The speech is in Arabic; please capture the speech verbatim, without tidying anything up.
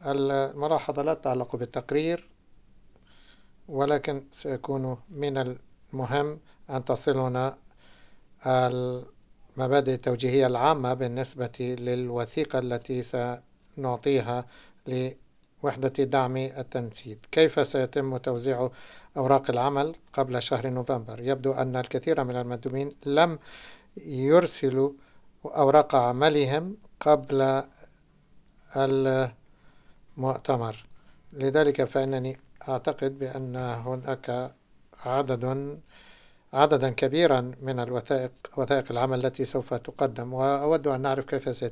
الملاحظة لا تتعلق بالتقرير، ولكن سيكون من المهم أن تصلنا المبادئ التوجيهية العامة بالنسبة للوثيقة التي سنعطيها لوحدة دعم التنفيذ. كيف سيتم توزيع أوراق العمل قبل شهر نوفمبر؟ يبدو أن الكثير من المندوبين لم يرسلوا أوراق عملهم قبل المؤتمر، لذلك فإنني أعتقد بأن هناك عدد عددا كبيرا من الوثائق وثائق العمل التي سوف تقدم، وأود أن نعرف كيف سيتم